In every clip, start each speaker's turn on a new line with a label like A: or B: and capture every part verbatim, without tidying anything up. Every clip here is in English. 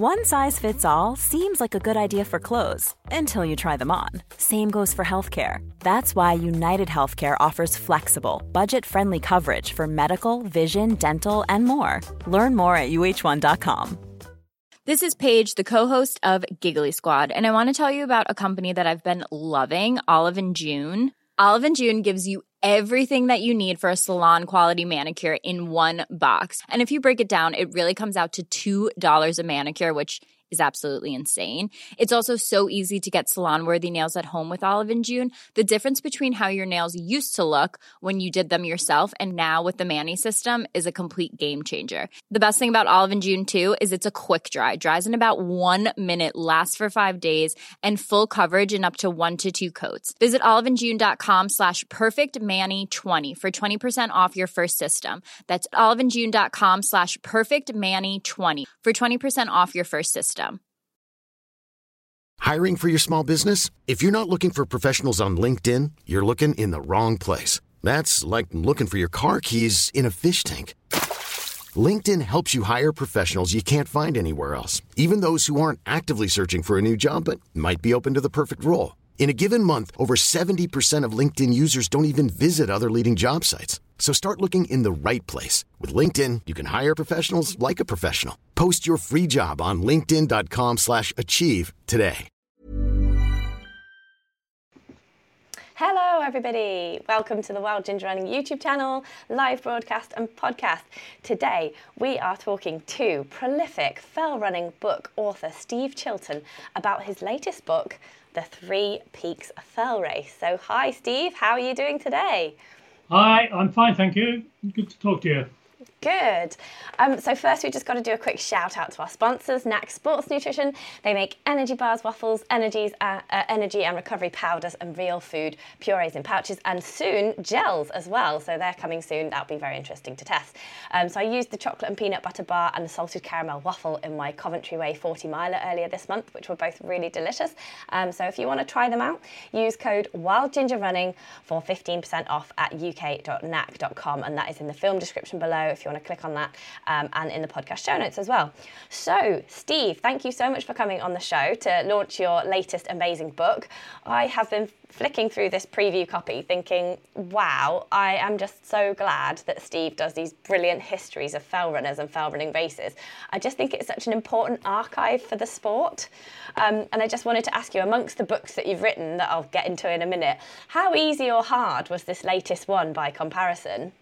A: One size fits all seems like a good idea for clothes until you try them on. Same goes for healthcare. That's why United Healthcare offers flexible, budget-friendly coverage for medical, vision, dental, and more. Learn more at U H one dot com.
B: This is Paige, the co-host of Giggly Squad, and I want to tell you about a company that I've been loving, Olive and June. Olive and June gives you everything that you need for a salon-quality manicure in one box. And if you break it down, it really comes out to two dollars a manicure, which is absolutely insane. It's also so easy to get salon-worthy nails at home with Olive and June. The difference between how your nails used to look when you did them yourself and now with the Mani system is a complete game changer. The best thing about Olive and June, too, is it's a quick dry. Dries in about one minute, lasts for five days, and full coverage in up to one to two coats. Visit oliveandjune.com slash perfectmani20 for twenty percent off your first system. That's oliveandjune.com slash perfectmani20 for twenty percent off your first system.
C: Hiring for your small business? If you're not looking for professionals on LinkedIn, you're looking in the wrong place. That's like looking for your car keys in a fish tank. LinkedIn helps you hire professionals you can't find anywhere else, even those who aren't actively searching for a new job but might be open to the perfect role. In a given month, over seventy percent of LinkedIn users don't even visit other leading job sites. So start looking in the right place. With LinkedIn, you can hire professionals like a professional. Post your free job on linkedin.com slash achieve today.
D: Hello everybody, welcome to the Wild Ginger Running YouTube channel, live broadcast and podcast. Today we are talking to prolific fell running book author Steve Chilton about his latest book, The Three Peaks Fell Race. So hi Steve, how are you doing today?
E: Hi, I'm fine, thank you. Good to talk to you.
D: Good. Um, so first, we just got to do a quick shout out to our sponsors, N A C Sports Nutrition. They make energy bars, waffles, energies, uh, uh, energy and recovery powders, and real food purees in pouches, and soon gels as well. So they're coming soon. That'll be very interesting to test. Um, so I used the chocolate and peanut butter bar and the salted caramel waffle in my Coventry Way forty miler earlier this month, which were both really delicious. Um, so if you want to try them out, use code WildGingerRunning for fifteen percent off at u k dot n a c dot com, and that is in the film description below if you want to click on that, um, and in the podcast show notes as well. So, Steve, thank you so much for coming on the show to launch your latest amazing book. I have been flicking through this preview copy thinking, wow, I am just so glad that Steve does these brilliant histories of fell runners and fell running races. I just think it's such an important archive for the sport. Um, and I just wanted to ask you, amongst the books that you've written that I'll get into in a minute, how easy or hard was this latest one by comparison?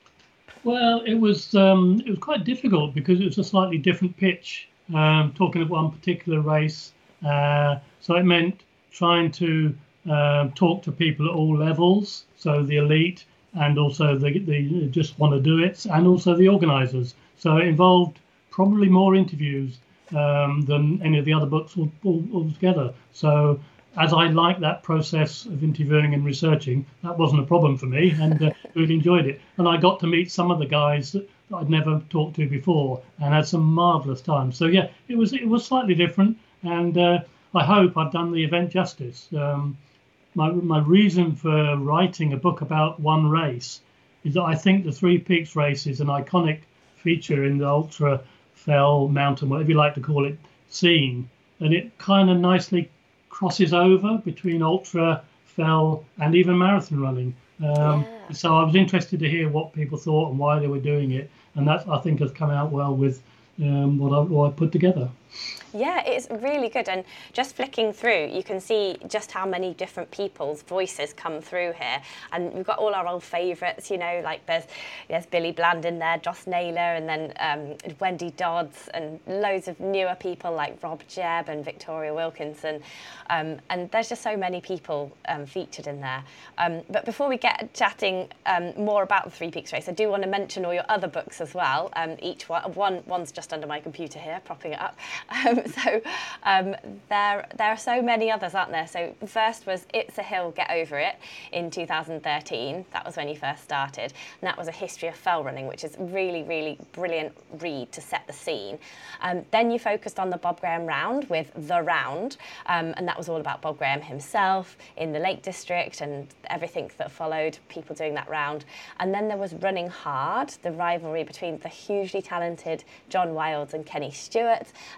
E: Well, it was um, it was quite difficult because it was a slightly different pitch, um, talking of one particular race. Uh, so it meant trying to uh, talk to people at all levels, so the elite and also the, the just want to do it, and also the organisers. So it involved probably more interviews um, than any of the other books all, all, altogether. So as I like that process of interviewing and researching, that wasn't a problem for me, and uh, really enjoyed it. And I got to meet some of the guys that I'd never talked to before, and had some marvellous times. So yeah, it was it was slightly different, and uh, I hope I've done the event justice. Um, my my reason for writing a book about one race is that I think the Three Peaks race is an iconic feature in the ultra fell mountain, whatever you like to call it, scene, and it kind of nicely crosses over between ultra, fell, and even marathon running. Um, yeah. So I was interested to hear what people thought and why they were doing it, and that I think has come out well with um, what, I, what I put together.
D: Yeah, it's really good, and just flicking through, you can see just how many different people's voices come through here, and we've got all our old favourites, you know, like there's there's Billy Bland in there, Joss Naylor, and then um, Wendy Dodds, and loads of newer people like Rob Jebb and Victoria Wilkinson, um, and there's just so many people um, featured in there. Um, but before we get chatting um, more about the Three Peaks race, I do want to mention all your other books as well. Um, each one, one, one's just under my computer here, propping it up. Um, So um, there, there are so many others, aren't there? So the first was It's a Hill, Get Over It in two thousand thirteen. That was when you first started. And that was a history of fell running, which is really, really brilliant read to set the scene. Um, then you focused on the Bob Graham Round with The Round. Um, and that was all about Bob Graham himself in the Lake District and everything that followed, people doing that round. And then there was Running Hard, the rivalry between the hugely talented John Wilds and Kenny Stewart. Then there was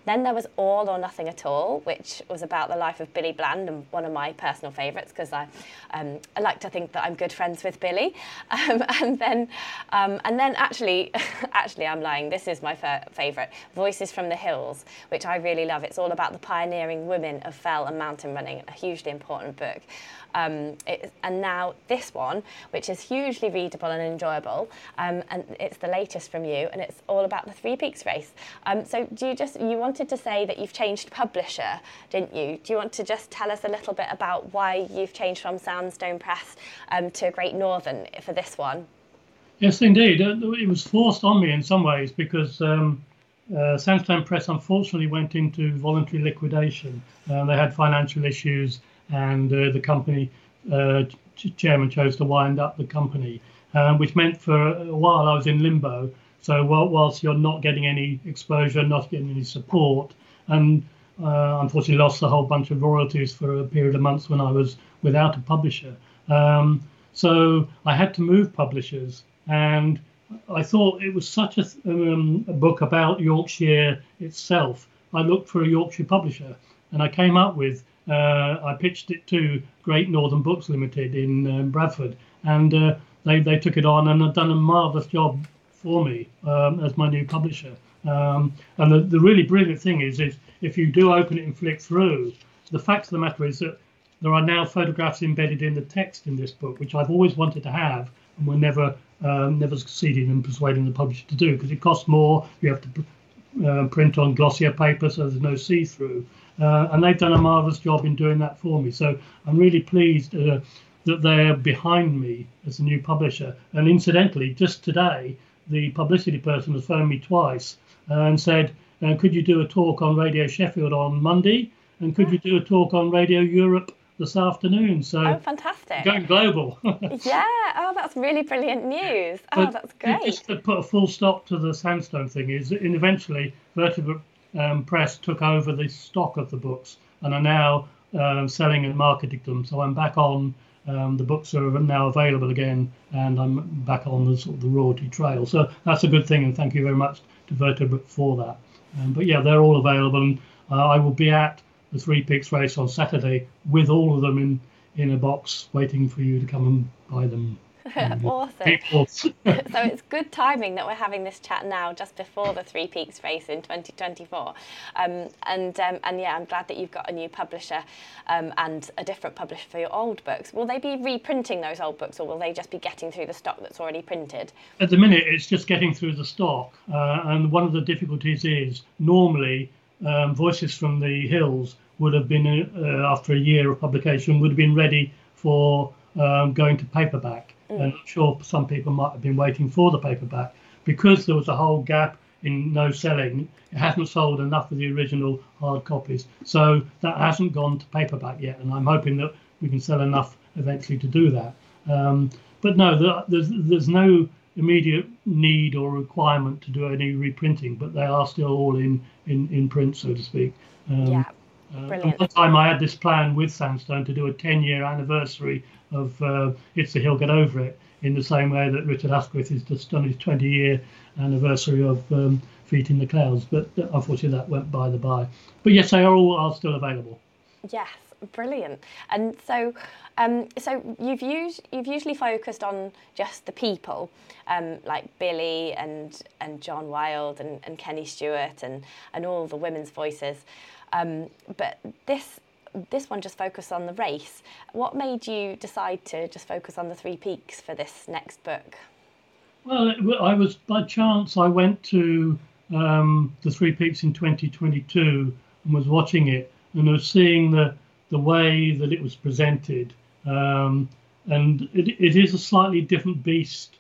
D: All or Nothing at All, which was about the life of Billy Bland, and one of my personal favourites because I, um, I like to think that I'm good friends with Billy. Um, and then, um, and then actually, actually I'm lying. This is my favourite, Voices from the Hills, which I really love. It's all about the pioneering women of fell and mountain running. A hugely important book. Um, it, and now this one, which is hugely readable and enjoyable, um, and it's the latest from you, and it's all about the Three Peaks race. Um, so do you just, you wanted to say that you've changed publisher, didn't you? Do you want to just tell us a little bit about why you've changed from Sandstone Press um, to Great Northern for this one?
E: Yes, indeed. It was forced on me in some ways because um, uh, Sandstone Press unfortunately went into voluntary liquidation. Uh, they had financial issues, and uh, the company uh, ch- chairman chose to wind up the company, um, which meant for a while I was in limbo. So while, whilst you're not getting any exposure, not getting any support, and uh, unfortunately lost a whole bunch of royalties for a period of months when I was without a publisher. Um, so I had to move publishers, and I thought it was such a, um, a book about Yorkshire itself. I looked for a Yorkshire publisher, and I came up with Uh, I pitched it to Great Northern Books Limited in um, Bradford, and uh, they they took it on and have done a marvellous job for me um, as my new publisher. Um, and the, the really brilliant thing is, is if you do open it and flick through, the fact of the matter is that there are now photographs embedded in the text in this book, which I've always wanted to have, and were never um, never succeeded in persuading the publisher to do, because it costs more. You have to uh, print on glossier paper, so there's no see-through. Uh, and they've done a marvellous job in doing that for me. So I'm really pleased uh, that they're behind me as a new publisher. And incidentally, just today, the publicity person has phoned me twice uh, and said, uh, could you do a talk on Radio Sheffield on Monday? And could you do a talk on Radio Europe this afternoon? So
D: oh, fantastic.
E: Going global.
D: Yeah, oh, that's really brilliant news. Oh, but that's great.
E: Just to put a full stop to the Sandstone thing is, and eventually Vertebrate Um, Press took over the stock of the books and are now uh, selling and marketing them. So I'm back on. Um, the books are now available again, and I'm back on the sort of the royalty trail. So that's a good thing, and thank you very much to Vertebrate for that. Um, but yeah, they're all available, and uh, I will be at the Three Peaks race on Saturday with all of them in in a box, waiting for you to come and buy them.
D: Awesome. So it's good timing that we're having this chat now, just before the Three Peaks race in twenty twenty-four. Um, and um, and yeah, I'm glad that you've got a new publisher um, and a different publisher for your old books. Will they be reprinting those old books, or will they just be getting through the stock that's already printed?
E: At the minute, it's just getting through the stock. Uh, and one of the difficulties is normally um, Voices from the Hills would have been, uh, after a year of publication, would have been ready for um, going to paperback. Mm. And I'm sure some people might have been waiting for the paperback. Because there was a whole gap in no selling, it hasn't sold enough of the original hard copies. So that hasn't gone to paperback yet, and I'm hoping that we can sell enough eventually to do that. Um, but no, there's, there's no immediate need or requirement to do any reprinting, but they are still all in, in, in print, so to speak. Um,
D: yeah,
E: Uh,
D: brilliant.
E: at one time I had this plan with Sandstone to do a ten-year anniversary of uh, It's the Hill, Get Over It, in the same way that Richard Asquith has just done his twenty-year anniversary of um, Feet in the Clouds, but unfortunately that went by the by. But yes, they are all are still available.
D: Yes, brilliant. And so, um, so you've used you've usually focused on just the people, um, like Billy and and John Wilde and, and Kenny Stewart and and all the women's voices, um, but this. This one just focused on the race. What made you decide to just focus on the Three Peaks for this next book?
E: Well, I was, by chance, I went to um, the Three Peaks in twenty twenty-two and was watching it, and I was seeing the, the way that it was presented. Um, and it, it is a slightly different beast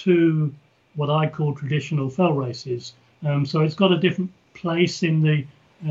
E: to what I call traditional fell races. Um, so it's got a different place in the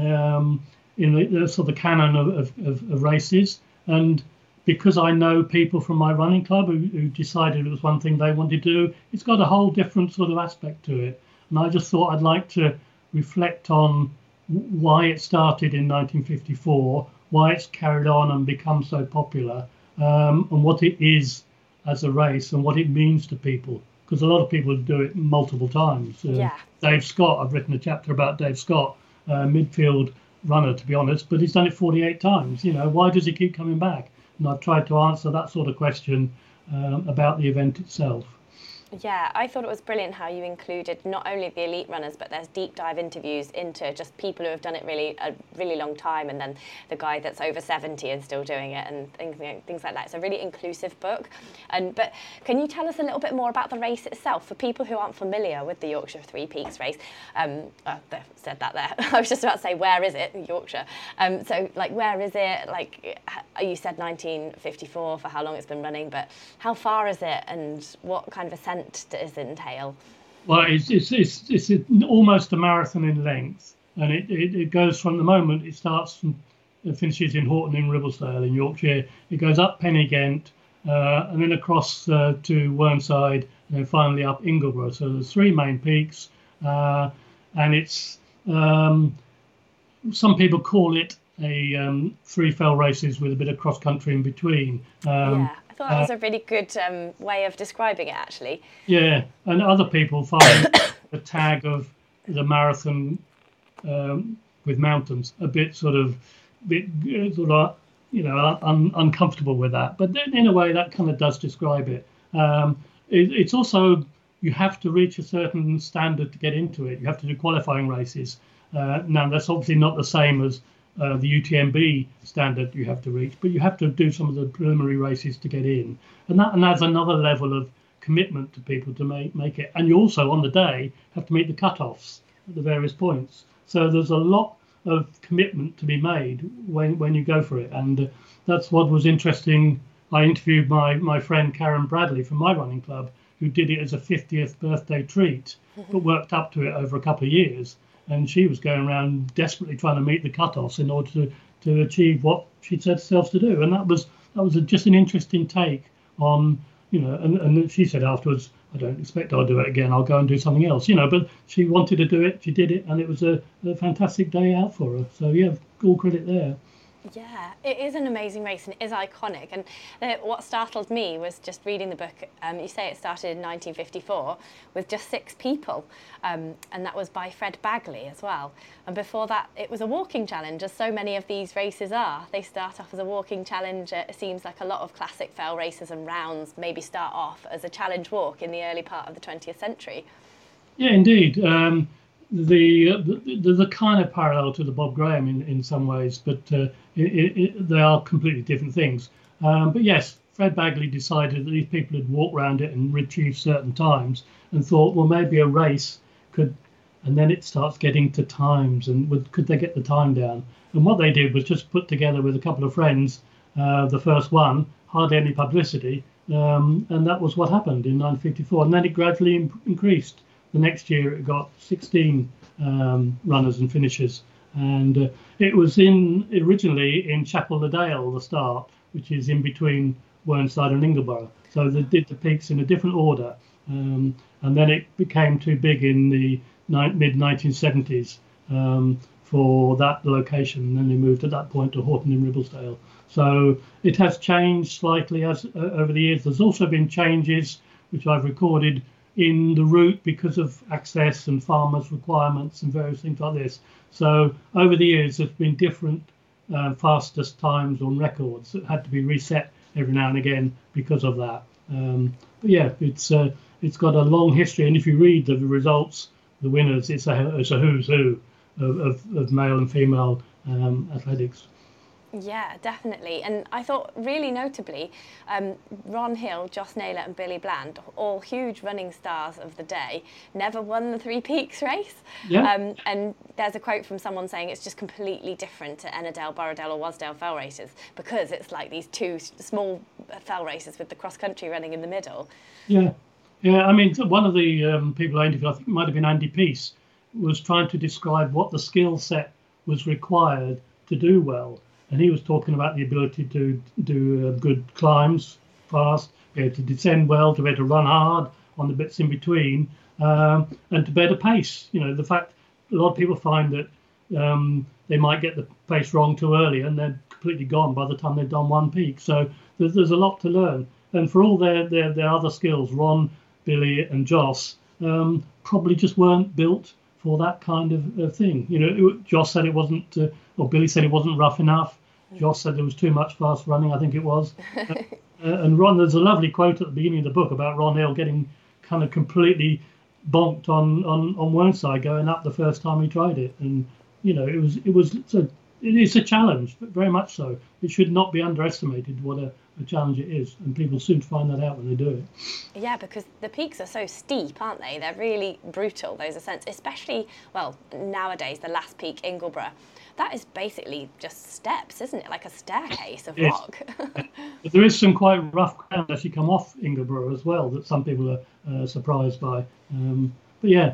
E: um, in the, the sort of the canon of, of, of races. And because I know people from my running club who, who decided it was one thing they wanted to do, it's got a whole different sort of aspect to it. And I just thought I'd like to reflect on why it started in nineteen fifty-four, why it's carried on and become so popular, um, and what it is as a race and what it means to people. Because a lot of people do it multiple times. Uh,
D: yeah.
E: Dave Scott, I've written a chapter about Dave Scott, uh, midfield runner, to be honest, but he's done it forty-eight times. You know, why does he keep coming back? And I've tried to answer that sort of question um, about the event itself.
D: Yeah, I thought it was brilliant how you included not only the elite runners, but there's deep dive interviews into just people who have done it really a really long time, and then the guy that's over seventy and still doing it, and things, things like that. It's a really inclusive book. And but can you tell us a little bit more about the race itself for people who aren't familiar with the Yorkshire Three Peaks race? Um, oh, I said that there. I was just about to say, where is it, Yorkshire? Um, so like, where is it? Like, you said nineteen fifty-four for how long it's been running, but how far is it, and what kind of ascent does it entail?
E: Well, it's it's it's, it's almost a marathon in length, and it, it, it goes from the moment it starts from it finishes in Horton in Ribblesdale in Yorkshire. It goes up Pennygent, uh, and then across uh, to Whernside, and then finally up Ingleborough. So there's three main peaks, uh, and it's um, some people call it a um, three fell races with a bit of cross country in between. Um,
D: yeah. I thought that was a really good um, way of describing it, actually.
E: Yeah, and other people find the tag of the marathon um, with mountains a bit sort of, bit sort of, you know, un- uncomfortable with that. But then in a way, that kind of does describe it. Um, it. It's also, you have to reach a certain standard to get into it. You have to do qualifying races. Uh, now, that's obviously not the same as Uh, the U T M B standard you have to reach, but you have to do some of the preliminary races to get in, and that and that's another level of commitment to people to make make it. And you also on the day have to meet the cut-offs at the various points. So there's a lot of commitment to be made when when you go for it, and uh, that's what was interesting. I interviewed my my friend Karen Bradley from my running club, who did it as a fiftieth birthday treat, but worked up to it over a couple of years. And she was going around desperately trying to meet the cut-offs in order to, to achieve what she'd set herself to do. And that was that was a, just an interesting take on, you know, and, and she said afterwards, I don't expect I'll do it again. I'll go and do something else, you know, but she wanted to do it. She did it. And it was a, a fantastic day out for her. So, yeah, all credit there.
D: Yeah, it is an amazing race and it is iconic. And uh, what startled me was just reading the book. Um, you say it started in nineteen fifty-four with just six people, um, and that was by Fred Bagley as well. And before that, it was a walking challenge, as so many of these races are. They start off as a walking challenge. It seems like a lot of classic fell races and rounds maybe start off as a challenge walk in the early part of the twentieth century.
E: Yeah, indeed. Um, The, the the the kind of parallel to the Bob Graham in, in some ways, but uh, it, it, they are completely different things. Um, but yes, Fred Bagley decided that these people had walked around it and retrieved certain times, and thought, well, maybe a race could, and then it starts getting to times, and would, could they get the time down? And what they did was just put together with a couple of friends uh, the first one, hardly any publicity, um, and that was what happened in nineteen fifty-four, and then it gradually imp- increased. The next year it got sixteen um, runners and finishers, and uh, it was in originally in Chapel le Dale, the start, which is in between Whernside and Ingleborough. So they did the peaks in a different order, um, and then it became too big in the ni- mid nineteen seventies um, for that location. And then they moved at that point to Horton in Ribblesdale. So it has changed slightly as uh, over the years. There's also been changes, which I've recorded, in the route because of access and farmers' requirements and various things like this. So over the years, there's been different uh, fastest times on records that had to be reset every now and again because of that. Um, but yeah, it's uh, it's got a long history, and if you read the results, the winners, it's a it's a who's who of, of, of male and female um, athletics.
D: Yeah, definitely. And I thought really notably, um, Ron Hill, Joss Naylor and Billy Bland, all huge running stars of the day, never won the Three Peaks race.
E: Yeah.
D: Um, and there's a quote from someone saying it's just completely different to Ennerdale, Borrowdale or Wasdale fell races because it's like these two small fell races with the cross-country running in the middle.
E: Yeah. Yeah, I mean, one of the um, people I interviewed, I think it might have been Andy Peace, was trying to describe what the skill set was required to do well. And he was talking about the ability to do uh, good climbs fast, be able to descend well, to be able to run hard on the bits in between, um, and to be able to pace. You know, the fact a lot of people find that um, they might get the pace wrong too early and they're completely gone by the time they've done one peak. So there's, there's a lot to learn. And for all their, their, their other skills, Ron, Billy and Joss um, probably just weren't built for that kind of, of thing. You know, it, Joss said it wasn't, uh, or Billy said it wasn't rough enough. Joss said there was too much fast running, I think it was. uh, and Ron, there's a lovely quote at the beginning of the book about Ron Hill getting kind of completely bonked on on on Whernside going up the first time he tried it, and you know, it was it was a, it is a challenge, but very much so. It should not be underestimated what a, a challenge it is, and people soon find that out when they do it.
D: Yeah, because the peaks are so steep, aren't they? They're really brutal, those ascents, especially, well, nowadays, the last peak, Ingleborough. That is basically just steps, isn't it? Like a staircase of
E: yes.
D: rock.
E: But there is some quite rough ground as you come off Ingleborough as well that some people are uh, surprised by. Um, but yeah,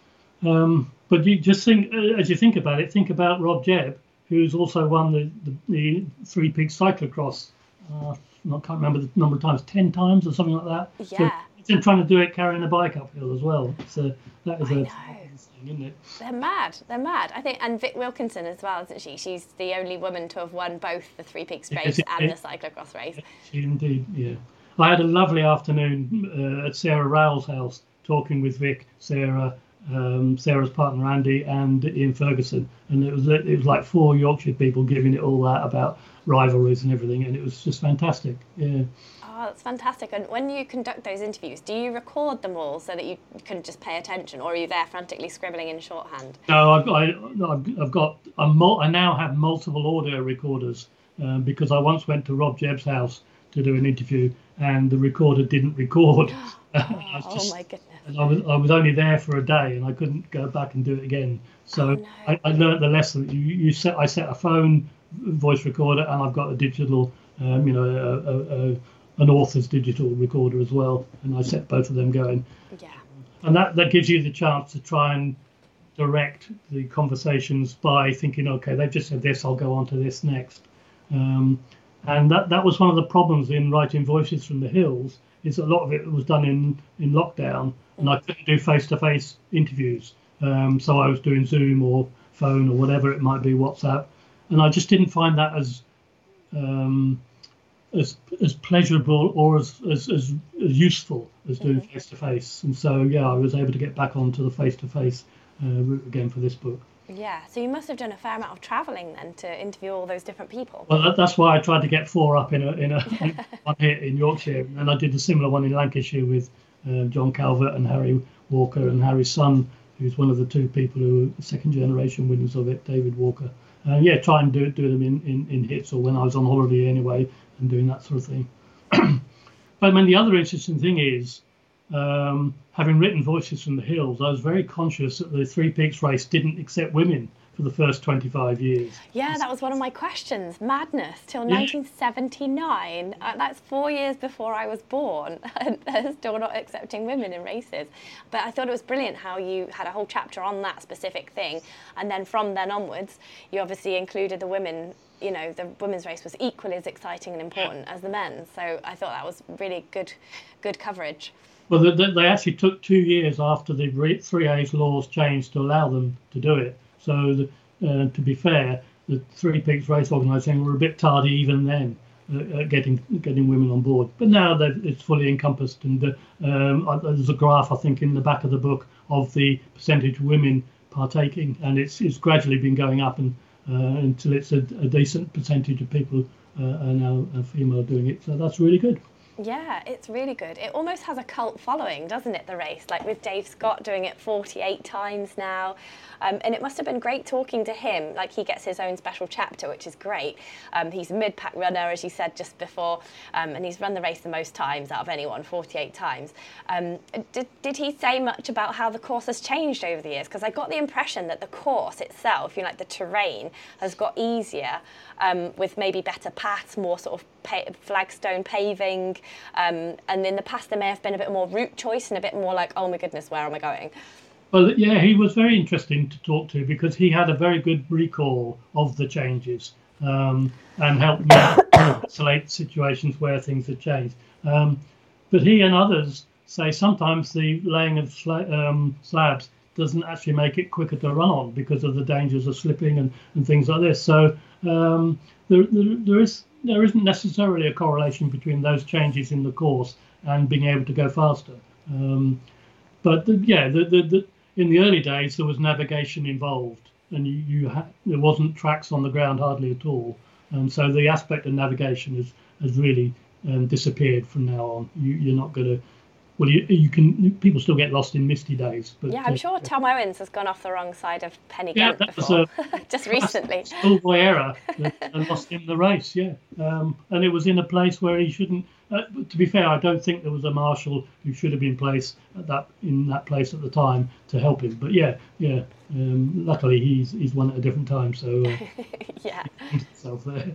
E: um, but you just think, uh, as you think about it, think about Rob Jebb, who's also won the, the, the Three Peaks cyclocross. Uh, I can't remember the number of times, ten times or something like that.
D: Yeah.
E: So he's trying to do it carrying a bike uphill as well. So that is
D: I
E: a
D: know.
E: thing, isn't it?
D: They're mad. They're mad. I think, and Vic Wilkinson as well, isn't she? She's the only woman to have won both the Three Peaks race
E: Yes,
D: and
E: it-
D: the cyclocross race.
E: She indeed, yeah. I had a lovely afternoon uh, at Sarah Rowell's house talking with Vic, Sarah, um, Sarah's partner Andy, and Ian Ferguson, and it was it was like four Yorkshire people giving it all that about rivalries and everything, and it was just fantastic. Yeah.
D: Oh, that's fantastic. And when you conduct those interviews, do you record them all so that you can just pay attention, or are you there frantically scribbling in shorthand?
E: No, I've, I, I've, I've got a mul- I now have multiple audio recorders um, because I once went to Rob Jebb's house to do an interview, and the recorder didn't record. I was
D: Oh
E: just-
D: my goodness.
E: I was I was only there for a day, and I couldn't go back and do it again. So
D: Oh, no.
E: I, I learned the lesson. You, you set I set a phone voice recorder, and I've got a digital, um, you know, a, a, a, an author's digital recorder as well, and I set both of them going.
D: Yeah.
E: And that, that gives you the chance to try and direct the conversations by thinking, okay, they've just said this, I'll go on to this next. Um, and that, that was one of the problems in writing Voices from the Hills, is a lot of it was done in, in lockdown, and I couldn't do face-to-face interviews. Um, so I was doing Zoom or phone or whatever it might be, WhatsApp, and I just didn't find that as um, as as pleasurable or as as, as, as useful as doing
D: Mm-hmm.
E: face-to-face. And so, yeah, I was able to get back onto the face-to-face uh, route again for this book.
D: Yeah. So you must have done a fair amount of travelling then to interview all those different people.
E: Well, that, that's why I tried to get four up in a in a one here in Yorkshire, and I did a similar one in Lancashire with uh, John Calvert and Harry Walker, and Harry's son, who's one of the two people who are second generation winners of it, David Walker. Uh, yeah, try and do do them in, in, in hits or when I was on holiday anyway, and doing that sort of thing. But I mean, the other interesting thing is, um, having written Voices from the Hills, I was very conscious that the Three Peaks race didn't accept women for the first twenty-five years.
D: Yeah, that was one of my questions. Madness till
E: Yeah.
D: nineteen seventy-nine. Uh, that's four years before I was born. And they're still not accepting women in races. But I thought it was brilliant how you had a whole chapter on that specific thing. And then from then onwards, you obviously included the women. You know, the women's race was equally as exciting and important as the men's. So I thought that was really good, good coverage.
E: Well, they, they actually took two years after the three A's laws changed to allow them to do it. So, the, uh, to be fair, the Three Peaks Race Organisation were a bit tardy even then uh, at getting getting women on board. But now that it's fully encompassed, and uh, um, uh, there's a graph, I think, in the back of the book of the percentage of women partaking, and it's it's gradually been going up and uh, until it's a, a decent percentage of people uh, are now uh, female doing it. So that's really good.
D: Yeah, it's really good. It almost has a cult following, doesn't it, the race? Like with Dave Scott doing it forty-eight times now. Um, and it must have been great talking to him. Like, he gets his own special chapter, which is great. Um, he's a mid-pack runner, as you said just before, um, and he's run the race the most times out of anyone, forty-eight times. Um, did, did he say much about how the course has changed over the years? Because I got the impression that the course itself, you know, like the terrain, has got easier um, with maybe better paths, more sort of pa- flagstone paving. Um, and in the past, there may have been a bit more route choice and a bit more like, oh my goodness, where am I going?
E: Well, yeah, he was very interesting to talk to because he had a very good recall of the changes um, and helped me isolate situations where things had changed. Um, but he and others say sometimes the laying of sla- um, slabs doesn't actually make it quicker to run on because of the dangers of slipping and, and things like this. So um, there, there, there is there isn't necessarily a correlation between those changes in the course and being able to go faster. Um, but the, yeah, the, the, the in the early days there was navigation involved, and you, you had there wasn't tracks on the ground hardly at all, and so the aspect of navigation has has really um, disappeared from now on. You, you're not going to. Well, you, you can. People still get lost in misty days. But,
D: yeah, I'm
E: uh,
D: sure Tom Owens has gone off the wrong side of Pen y
E: yeah,
D: Ghent
E: that
D: before,
E: was a
D: just recently.
E: Schoolboy error and lost him the race. Yeah, um, and it was in a place where he shouldn't. Uh, to be fair, I don't think there was a marshal who should have been placed at that in that place at the time to help him. But yeah, yeah. Um, luckily, he's he's won at a different time, so uh,
D: yeah.
E: he put himself there.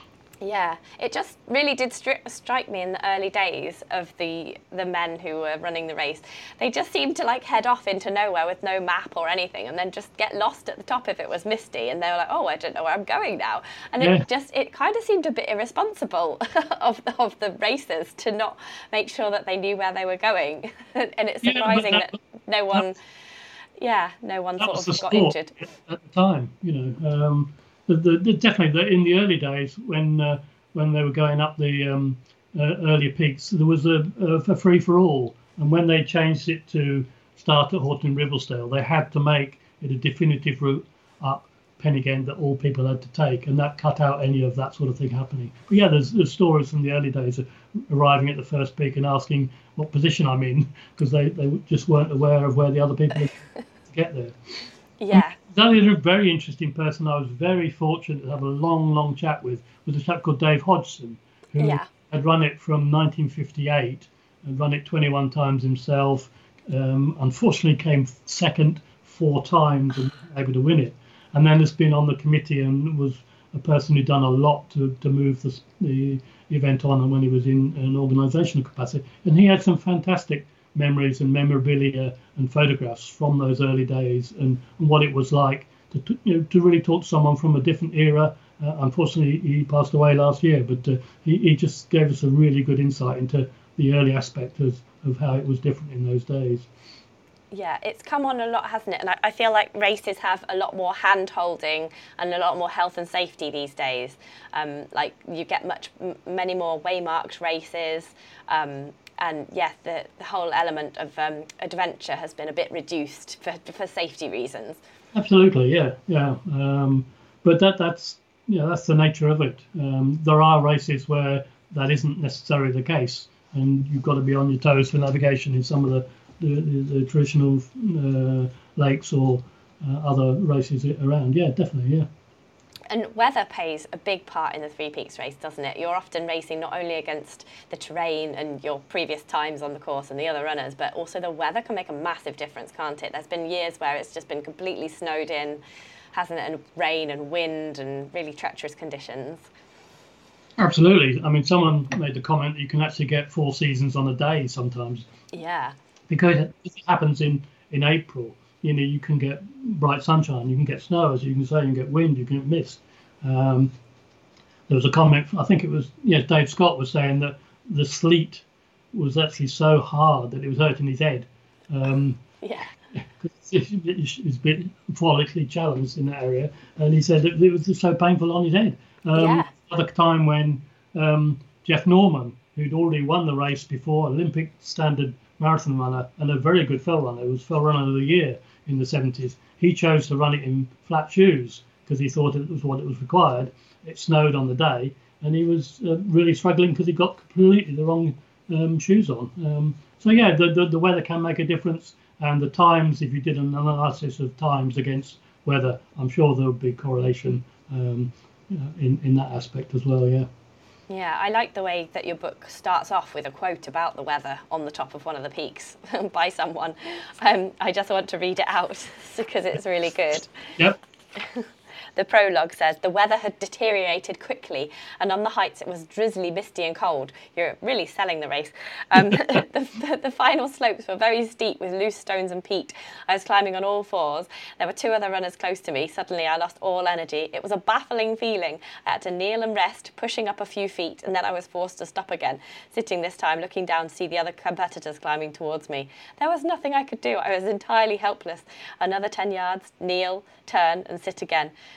D: Yeah, it just really did stri- strike me in the early days of the the men who were running the race. They just seemed to like head off into nowhere with no map or anything, and then just get lost at the top if it was misty. And they were like, "Oh, I don't know where I'm going now." And
E: Yeah.
D: it just it kind of seemed a bit irresponsible of the, of the racers to not make sure that they knew where they were going. And it's
E: Yeah, but
D: surprising
E: that-
D: that no one, yeah, no one
E: That
D: sort
E: was
D: of
E: the
D: got
E: sport
D: injured.
E: at the time, you know. Um, the, the, the, definitely the, in the early days when uh, when they were going up the um, uh, earlier peaks, there was a, a, a free for all, and when they changed it to start at Horton Ribblesdale, they had to make it a definitive route up Pen y Ghent that all people had to take, and that cut out any of that sort of thing happening. But yeah, there's, there's stories from the early days of arriving at the first peak and asking what position I'm in, because they, they just weren't aware of where the other people had to get there.
D: Yeah.
E: That is a very interesting person I was very fortunate to have a long, long chat with, was a chap called Dave Hodgson, who
D: Yeah.
E: had run it from nineteen fifty-eight and run it twenty-one times himself. Um, unfortunately came second four times and wasn't able to win it. And then has been on the committee and was a person who'd done a lot to, to move the, the event on and when he was in an organisational capacity. And he had some fantastic memories and memorabilia and photographs from those early days and, and what it was like to, to, you know, to really talk to someone from a different era. Uh, unfortunately, he passed away last year, but uh, he, he just gave us a really good insight into the early aspect of, of how it was different in those days.
D: Yeah, it's come on a lot, hasn't it? And I, I feel like races have a lot more hand-holding and a lot more health and safety these days. Um, like you get much, m- many more waymarked races. Um, and yeah, the, the whole element of um, adventure has been a bit reduced for, for safety reasons.
E: Absolutely, yeah, yeah. Um, but that that's yeah, that's the nature of it. Um, there are races where that isn't necessarily the case, and you've got to be on your toes for navigation in some of the the, the, the traditional uh, lakes or uh, other races around. Yeah, definitely, yeah.
D: And weather plays a big part in the Three Peaks race, doesn't it? You're often racing not only against the terrain and your previous times on the course and the other runners, but also the weather can make a massive difference, can't it? There's been years where it's just been completely snowed in, hasn't it? And rain and wind and really treacherous conditions.
E: Absolutely. I mean, someone made the comment that you can actually get four seasons on a day sometimes.
D: Yeah.
E: Because it happens in, in April. You know, you can get bright sunshine, you can get snow, as you can say, you can get wind, you can get mist. Um, there was a comment, I think it was, yeah, Dave Scott was saying that the sleet was actually so hard that it was hurting his head. Um,
D: yeah.
E: He was a bit politically challenged in that area, and he said that it was just so painful on his head. Um,
D: yeah.
E: Another time when um, Jeff Norman, who'd already won the race before, Olympic standard marathon runner and a very good fell runner, it was fell runner of the year in the seventies, he chose to run it in flat shoes because he thought it was what it was required. It snowed on the day, and he was uh, really struggling because he got completely the wrong um, shoes on. Um, so yeah, the, the the weather can make a difference, and the times, if you did an analysis of times against weather, I'm sure there would be correlation um, you know, in, in that aspect as well, yeah.
D: Yeah, I like the way that your book starts off with a quote about the weather on the top of one of the peaks by someone. Um, I just want to read it out because it's really good.
E: Yep.
D: The prologue says, the weather had deteriorated quickly and on the heights it was drizzly, misty and cold. You're really selling the race. Um, the, the, the final slopes were very steep with loose stones and peat. I was climbing on all fours. There were two other runners close to me. Suddenly I lost all energy. It was a baffling feeling. I had to kneel and rest, pushing up a few feet, and then I was forced to stop again, sitting this time looking down to see the other competitors climbing towards me. There was nothing I could do. I was entirely helpless. Another ten yards, kneel, turn and sit again.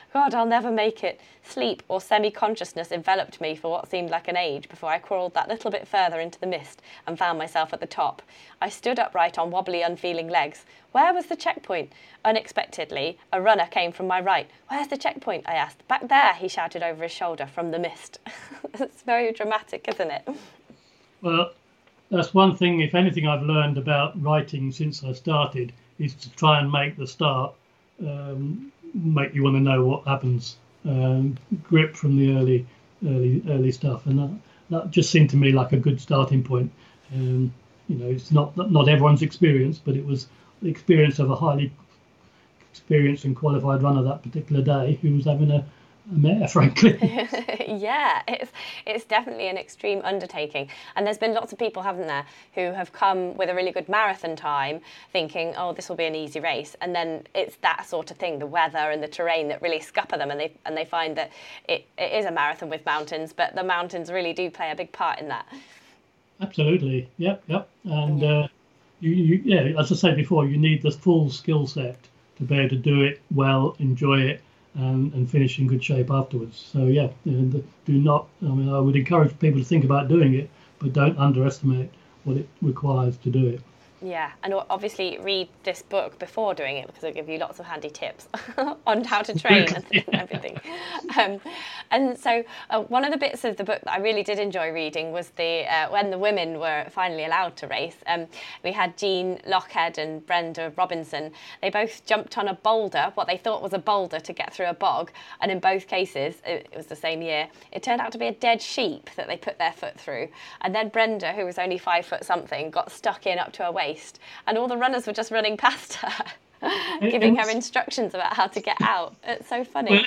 D: God, I'll never make it. Sleep or semi-consciousness enveloped me for what seemed like an age before I crawled that little bit further into the mist and found myself at the top. I stood upright on wobbly, unfeeling legs. Where was the checkpoint? Unexpectedly, a runner came from my right. Where's the checkpoint? I asked. Back there, he shouted over his shoulder from the mist. It's very dramatic, isn't it?
E: Well, that's one thing, if anything, I've learned about writing since I started, is to try and make the start um, make you want to know what happens. Um, grip from the early, early, early stuff, and that, that just seemed to me like a good starting point. Um, you know, it's not not everyone's experience, but it was the experience of a highly experienced and qualified runner that particular day who was having a, a mare, frankly.
D: Yeah, it's it's definitely an extreme undertaking, and there's been lots of people, haven't there, who have come with a really good marathon time, thinking, oh, this will be an easy race, and then it's that sort of thing, the weather and the terrain, that really scupper them, and they and they find that it, it is a marathon with mountains, but the mountains really do play a big part in that.
E: Absolutely, yep, yep, and uh, you, you, yeah, as I said before, you need the full skill set to be able to do it well, enjoy it, and, and finish in good shape afterwards. So yeah, do not, I mean, I would encourage people to think about doing it, but don't underestimate what it requires to do it.
D: Yeah, and obviously read this book before doing it, because it'll give you lots of handy tips on how to train and everything. Um, and so uh, one of the bits of the book that I really did enjoy reading was the uh, when the women were finally allowed to race. Um, we had Jean Lochhead and Brenda Robinson. They both jumped on a boulder, what they thought was a boulder, to get through a bog. And in both cases, it, it was the same year, it turned out to be a dead sheep that they put their foot through. And then Brenda, who was only five foot something, got stuck in up to her waist. And all the runners were just running past her, giving her instructions about how to get out. It's so funny.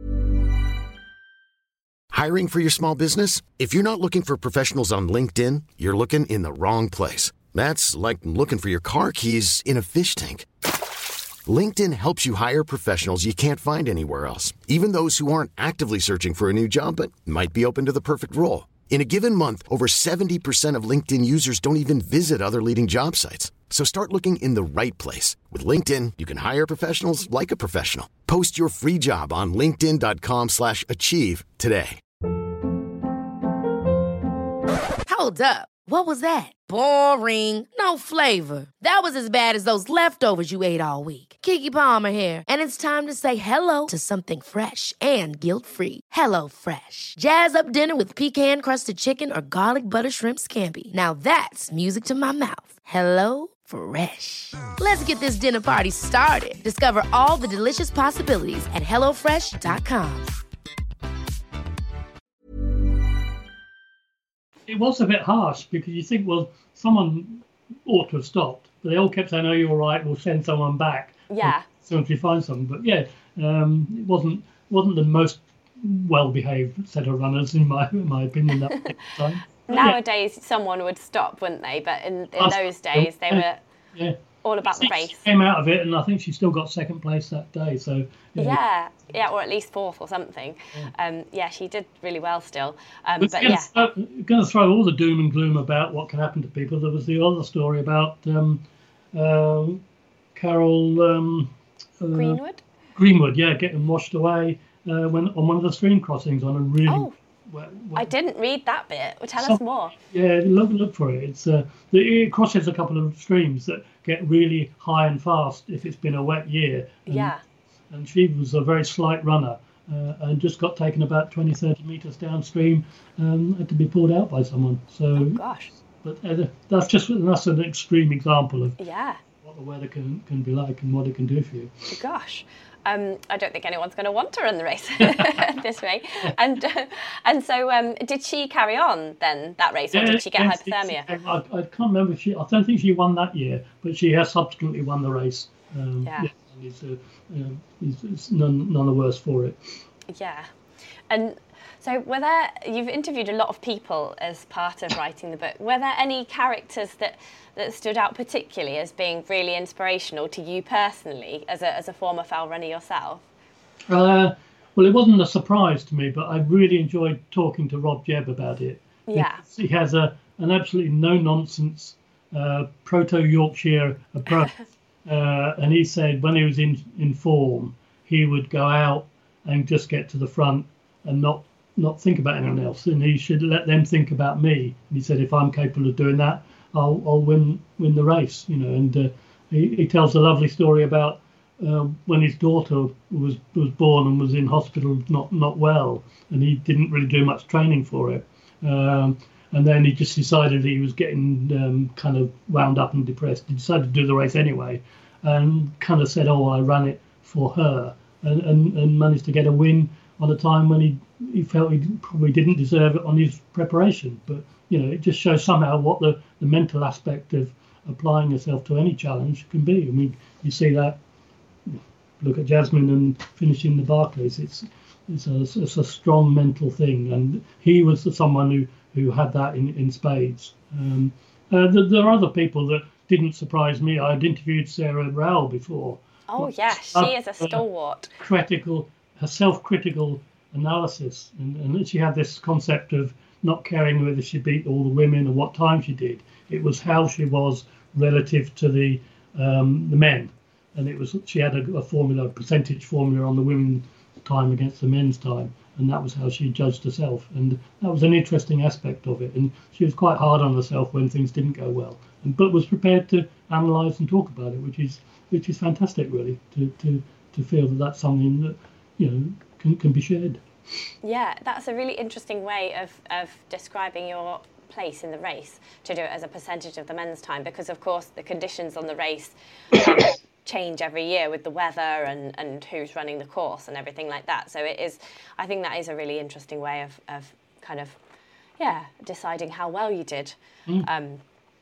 C: Hiring for your small business? If you're not looking for professionals on LinkedIn, you're looking in the wrong place. That's like looking for your car keys in a fish tank. LinkedIn helps you hire professionals you can't find anywhere else, even those who aren't actively searching for a new job but might be open to the perfect role. In a given month, over seventy percent of LinkedIn users don't even visit other leading job sites. So start looking in the right place. With LinkedIn, you can hire professionals like a professional. Post your free job on linkedin dot com slash achieve today.
F: Hold up. What was that? Boring. No flavor. That was as bad as those leftovers you ate all week. Keke Palmer here, and it's time to say hello to something fresh and guilt-free. Hello Fresh. Jazz up dinner with pecan-crusted chicken or garlic butter shrimp scampi. Now that's music to my mouth. Hello Fresh. Let's get this dinner party started. Discover all the delicious possibilities at hello fresh dot com.
E: It was a bit harsh, because you think, well, someone ought to have stopped. But they all kept saying, oh, you're right, we'll send someone back.
D: Yeah.
E: As soon as we find someone. But yeah, um, it wasn't wasn't the most well-behaved set of runners, in my in my opinion, that time. But
D: nowadays, yeah. Someone would stop, wouldn't they? But in, in those days, they were
E: yeah.
D: all about the race.
E: She came out of it, and I think she still got second place that day. So yeah,
D: yeah, yeah, or at least fourth or something. Yeah, um, yeah she did really well still. Um,
E: but,
D: but
E: yeah,
D: yeah,
E: going to throw all the doom and gloom about what can happen to people. There was the other story about um, uh, Carol um, uh,
D: Greenwood.
E: Greenwood, yeah, getting washed away uh, when on one of the stream crossings on a really.
D: Oh.
E: Well, well,
D: I didn't read that bit. Tell
E: so,
D: us more.
E: Yeah, look look for it. It's uh, the, it crosses a couple of streams that get really high and fast if it's been a wet year. And,
D: yeah.
E: And she was a very slight runner uh, and just got taken about twenty, thirty metres downstream and had to be pulled out by someone. So,
D: oh, gosh.
E: But uh, that's just that's an extreme example of
D: yeah.
E: what the weather can, can be like and what it can do for you.
D: Gosh. Um, I don't think anyone's going to want to run the race this way. And uh, and so, um, did she carry on then that race, or
E: yeah,
D: did she get
E: yes,
D: hypothermia?
E: She, I, I can't remember if she. I don't think she won that year, but she has subsequently won the race. Um,
D: yeah.
E: yeah, and it's, uh, um, it's, it's none none the worse for it.
D: Yeah, and. So were there, you've interviewed a lot of people as part of writing the book. Were there any characters that, that stood out particularly as being really inspirational to you personally, as a as a former fell runner yourself?
E: Uh, well, it wasn't a surprise to me, but I really enjoyed talking to Rob Jebb about it.
D: Yeah.
E: He has a an absolutely no-nonsense uh, proto-Yorkshire approach. uh, and he said when he was in, in form, he would go out and just get to the front and not not think about anyone else. And he should let them think about me. And he said, if I'm capable of doing that, I'll, I'll win win the race. You know, and uh, he, he tells a lovely story about uh, when his daughter was was born and was in hospital, not not well, and he didn't really do much training for it. Um, and then he just decided he was getting um, kind of wound up and depressed. He decided to do the race anyway, and kind of said, "Oh, I ran it for her," and, and, and managed to get a win on a time when he, he felt he probably didn't deserve it on his preparation. But you know, it just shows somehow what the, the mental aspect of applying yourself to any challenge can be. I mean, you see that. Look at Jasmine and finishing the Barclays. It's it's a, it's a strong mental thing, and he was someone who, who had that in, in spades. Um, uh, there, there are other people that didn't surprise me. I'd interviewed Sarah Rowell before.
D: Oh yes, she is a stalwart. Uh, critical,
E: her self-critical analysis, and, and she had this concept of not caring whether she beat all the women or what time she did. It was how she was relative to the um, the men, and it was she had a, a formula, a percentage formula on the women's time against the men's time, and that was how she judged herself. And that was an interesting aspect of it. And she was quite hard on herself when things didn't go well, and, but was prepared to analyse and talk about it, which is which is fantastic, really, to to to feel that that's something that you know can can be shared.
D: Yeah, that's a really interesting way of, of describing your place in the race, to do it as a percentage of the men's time, because of course the conditions on the race um, change every year with the weather and, and who's running the course and everything like that. So it is, I think that is a really interesting way of, of kind of, yeah, deciding how well you did. Mm. Um,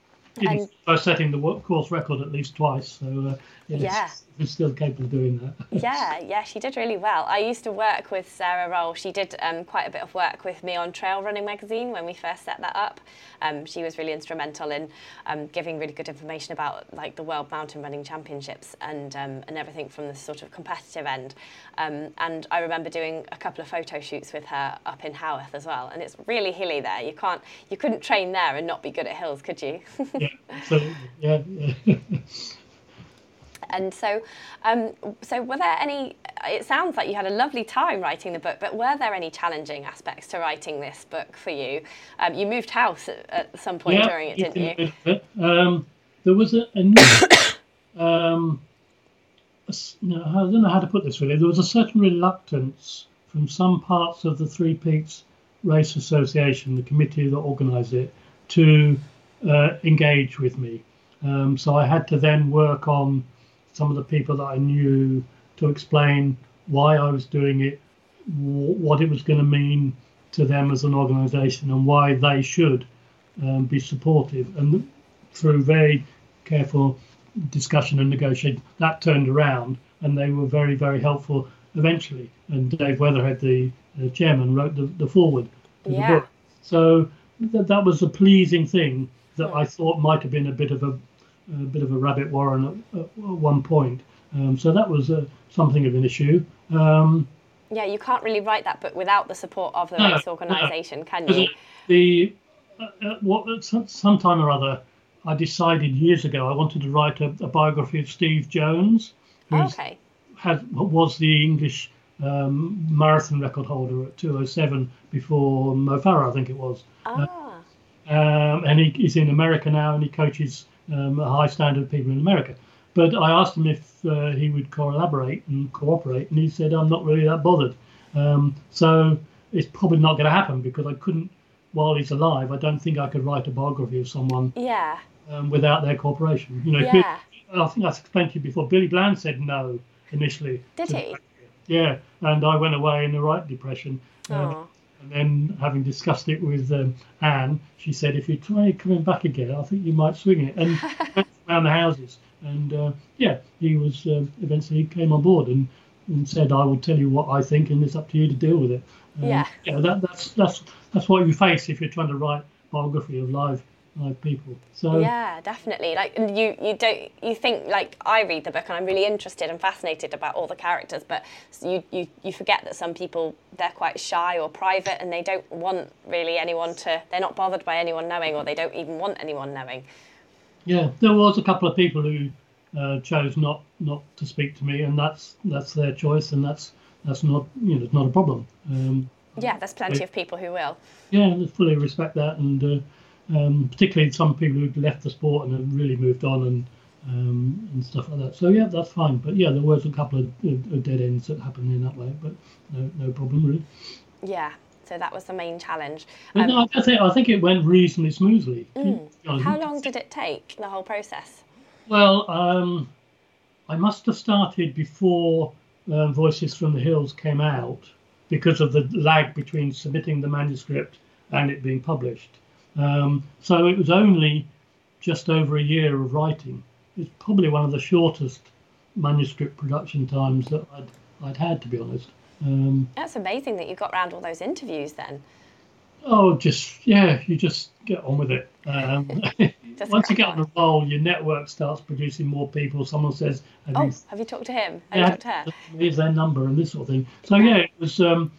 E: and by setting the course record at least twice, so uh, yeah,
D: yeah.
E: She's still capable of doing that.
D: yeah, yeah, she did really well. I used to work with Sarah Rowell. She did um, quite a bit of work with me on Trail Running Magazine when we first set that up. Um, she was really instrumental in um, giving really good information about like the World Mountain Running Championships and um, and everything from the sort of competitive end. Um, and I remember doing a couple of photo shoots with her up in Haworth as well. And it's really hilly there. You can't, you couldn't train there and not be good at hills, could you?
E: yeah, absolutely. Yeah. yeah.
D: And so, um, so were there any, it sounds like you had a lovely time writing the book, but were there any challenging aspects to writing this book for you? Um, you moved house at, at some point
E: yeah,
D: during it, didn't
E: you? Um, there was a, a, um, a, no, I don't know how to put this really, there was a certain reluctance from some parts of the Three Peaks Race Association, the committee that organised it, to uh, engage with me. Um, so I had to then work on some of the people that I knew to explain why I was doing it, w- what it was going to mean to them as an organisation, and why they should um, be supportive. And through very careful discussion and negotiation, that turned around, and they were very, very helpful eventually. And Dave Weatherhead, the uh, chairman, wrote the, the foreword to
D: yeah.
E: the book. So th- that was a pleasing thing that I thought might have been a bit of a a bit of a rabbit warren at, at one point. Um, so that was uh, something of an issue. Um,
D: yeah, you can't really write that book without the support of the no, race organisation, no. can you?
E: The uh, what some time or other, I decided years ago I wanted to write a, a biography of Steve Jones, who
D: okay.
E: had was the English um, marathon record holder at two oh seven before Mo Farah, I think it was.
D: Ah.
E: Uh, um, and he, he's in America now, and he coaches Um, a high standard of people in America. But I asked him if uh, he would collaborate and cooperate, and he said, I'm not really that bothered. Um, so it's probably not going to happen, because I couldn't, while he's alive, I don't think I could write a biography of someone
D: yeah.
E: um, without their cooperation. You know,
D: yeah.
E: I think I explained to you before, Billy Bland said no initially.
D: Did he?
E: Yeah, and I went away in the right depression.
D: Oh.
E: And then, having discussed it with um, Anne, she said, if you try coming back again, I think you might swing it. And went around the houses. And, uh, yeah, he was uh, eventually came on board and, and said, I will tell you what I think, and it's up to you to deal with it. Um,
D: yeah.
E: Yeah, that, that's, that's, that's what you face if you're trying to write biography of live live people. So
D: yeah, definitely. Like you, you don't, you think like I read the book and I'm really interested and fascinated about all the characters, but you, you, you forget that some people, they're quite shy or private, and they don't want really anyone to. They're not bothered by anyone knowing, or they don't even want anyone knowing.
E: Yeah, there was a couple of people who uh, chose not not to speak to me, and that's that's their choice, and that's that's not, you know, it's not a problem. Um,
D: yeah, there's plenty
E: I,
D: of people who will.
E: Yeah, I fully respect that, and uh, um, particularly some people who've left the sport and have really moved on and um, and stuff like that. So yeah, that's fine. But yeah, there was a couple of, of dead ends that happened in that way, but no, no problem really.
D: Yeah. So that was the main challenge.
E: But
D: Um,
E: no, I think I think it went reasonably smoothly.
D: mm,
E: You know,
D: how long did it take, the whole process?
E: Well, um, I must have started before um, Voices from the Hills came out because of the lag between submitting the manuscript and it being published. Um, so it was only just over a year of writing. It's probably one of the shortest manuscript production times that I'd, I'd had, to be honest. Um,
D: That's amazing that you got round all those interviews then.
E: oh, just, yeah, you just get on with it. Um,
D: Just
E: once you
D: crack
E: get on the roll, your network starts producing more people. Someone says, have
D: Oh,
E: you
D: have you talked to him? Have you
E: yeah,
D: talked to her?
E: here's their number and this sort of thing. So yeah, it was, um,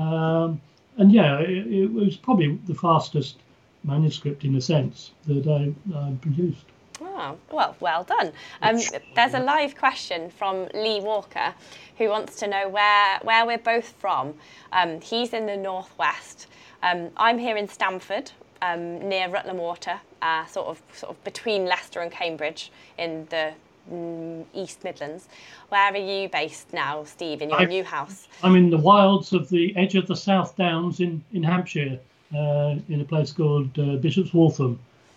E: um, and yeah, it, it was probably the fastest manuscript in a sense that I, I produced.
D: Oh, well, well done. Um, there's a live question from Lee Walker, who wants to know where where we're both from. Um, he's in the northwest. Um, I'm here in Stamford, um, near Rutland Water, uh, sort of sort of between Leicester and Cambridge in the mm, East Midlands. Where are you based now, Steve, in your
E: I-
D: new house?
E: I'm in the wilds of the edge of the South Downs in, in Hampshire, uh, in a place called uh, Bishop's Waltham.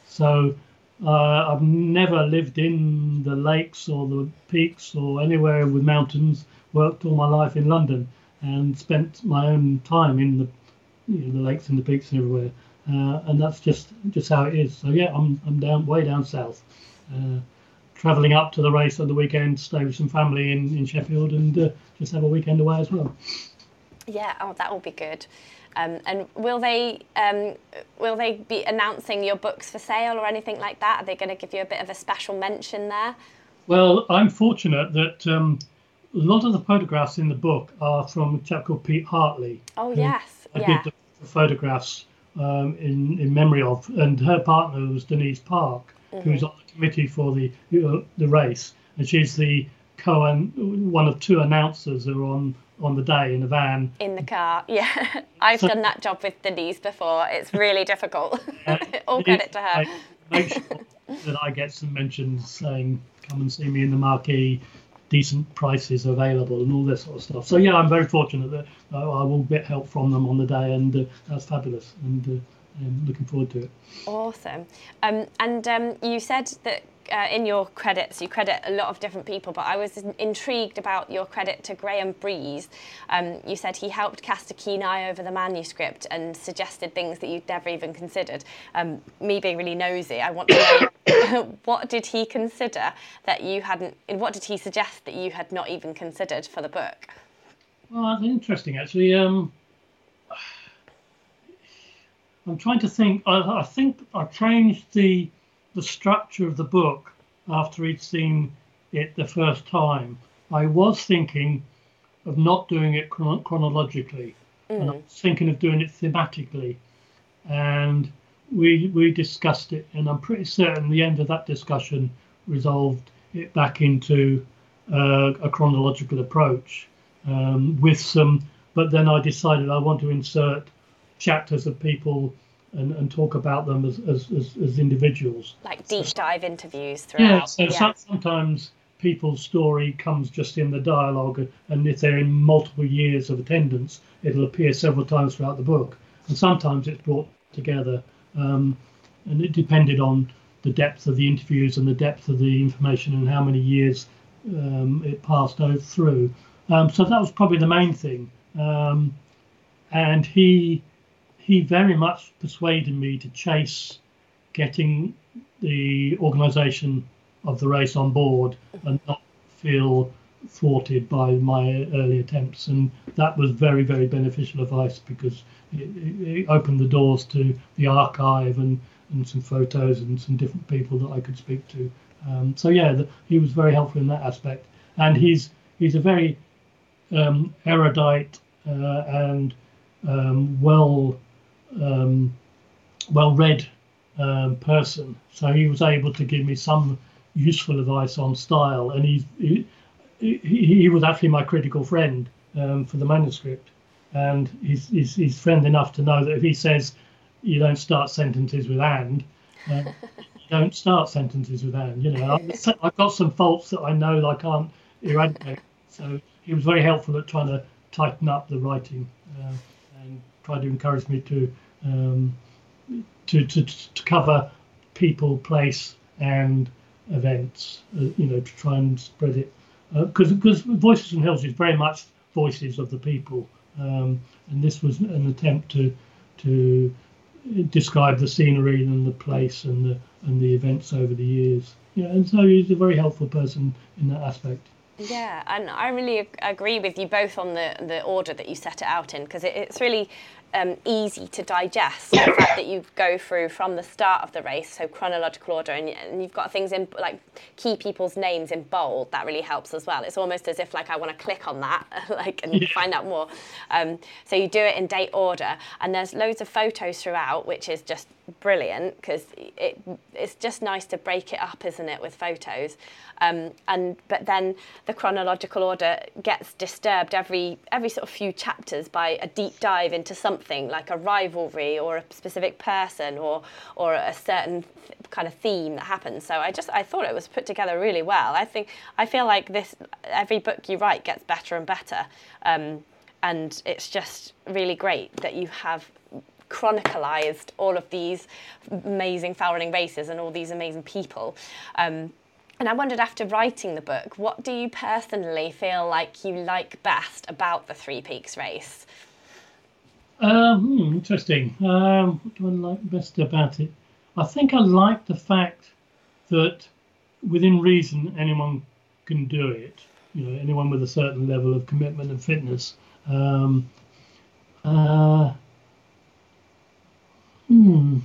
E: So uh, I've never lived in the lakes or the peaks or anywhere with mountains. Worked all my life in London and spent my own time in the, you know, the lakes and the peaks and everywhere. Uh, and that's just just how it is. So yeah, I'm I'm down way down south, uh, travelling up to the race on the weekend, stay with some family in, in Sheffield, and uh, just have a weekend away as well.
D: Yeah, oh, that will be good. Um, and will they um, will they be announcing your books for sale or anything like that? Are they going to give you a bit of a special mention there?
E: Well, I'm fortunate that um, a lot of the photographs in the book are from a chap called Pete Hartley.
D: Oh,
E: who
D: yes,
E: I
D: yeah.
E: did the photographs um, in in memory of, and her partner was Denise Park,
D: Mm-hmm.
E: who's on the committee for the uh, the race, and she's the co one of two announcers who are on on the day in the van.
D: In the car, yeah. I've done that job with Denise before. It's really difficult. All credit to her.
E: I make sure that I get some mentions saying, come and see me in the marquee, decent prices available and all this sort of stuff. So yeah, I'm very fortunate that I, I will get help from them on the day, and uh, that's fabulous, and uh, I'm looking forward to it.
D: Awesome. Um, and um, you said that uh, in your credits, you credit a lot of different people, but I was in- intrigued about your credit to Graham Breeze. Um, you said he helped cast a keen eye over the manuscript and suggested things that you'd never even considered. Um, me being really nosy, I want to know, what did he consider that you hadn't, and what did he suggest that you had not even considered for the book?
E: Well, that's interesting, actually. Um, I'm trying to think. I, I think I changed the the structure of the book after he'd seen it the first time. I was thinking of not doing it chron- chronologically, mm. and I was thinking of doing it thematically. And we we discussed it, and I'm pretty certain the end of that discussion resolved it back into uh, a chronological approach um, with some. But then I decided I want to insert chapters of people and, and talk about them as, as, as, as individuals.
D: Like deep dive interviews throughout.
E: Yeah, so
D: yeah.
E: some, sometimes people's story comes just in the dialogue, and if they're in multiple years of attendance, it'll appear several times throughout the book. And sometimes it's brought together, um, and it depended on the depth of the interviews and the depth of the information and how many years um, it passed over through. Um, so that was probably the main thing. Um, and he he very much persuaded me to chase getting the organisation of the race on board and not feel thwarted by my early attempts. And that was very, very beneficial advice, because it, it opened the doors to the archive and, and some photos and some different people that I could speak to. Um, so yeah, the, he was very helpful in that aspect. And he's he's a very um, erudite uh, and um, well um, well-read um, person. So he was able to give me some useful advice on style, and he he, he was actually my critical friend um, for the manuscript, and he's, he's he's friendly enough to know that if he says you don't start sentences with "and," uh, you don't start sentences with "and." You know, I've, I've got some faults that I know I can't eradicate. So he was very helpful at trying to tighten up the writing uh, and try to encourage me to, um, to to to cover people, place, and events. Uh, you know, to try and spread it, because uh, because Voices from Hills is very much voices of the people, um, and this was an attempt to to describe the scenery and the place and the and the events over the years. Yeah, and so he's a very helpful person in that aspect.
D: Yeah, and I really agree with you both on the, the order that you set it out in, because it, it's really um, easy to digest the fact that you go through from the start of the race, so chronological order, and, and you've got things in like key people's names in bold. That really helps as well. It's almost as if like I want to click on that like and yeah. find out more. Um, so you do it in date order, and there's loads of photos throughout, which is just brilliant because it it's just nice to break it up, isn't it, with photos. Um, and but then the chronological order gets disturbed every every sort of few chapters by a deep dive into something like a rivalry or a specific person or or a certain th- kind of theme that happens. So I just I thought it was put together really well. I think I feel like this every book you write gets better and better, um, and it's just really great that you have chronicalized all of these amazing fowl running races and all these amazing people. Um, And I wondered, after writing the book, what do you personally feel like you like best about the Three Peaks race?
E: Um, hmm, interesting. Um, what do I like best about it? I think I like the fact that within reason anyone can do it. You know, anyone with a certain level of commitment and fitness. Um, uh, hmm.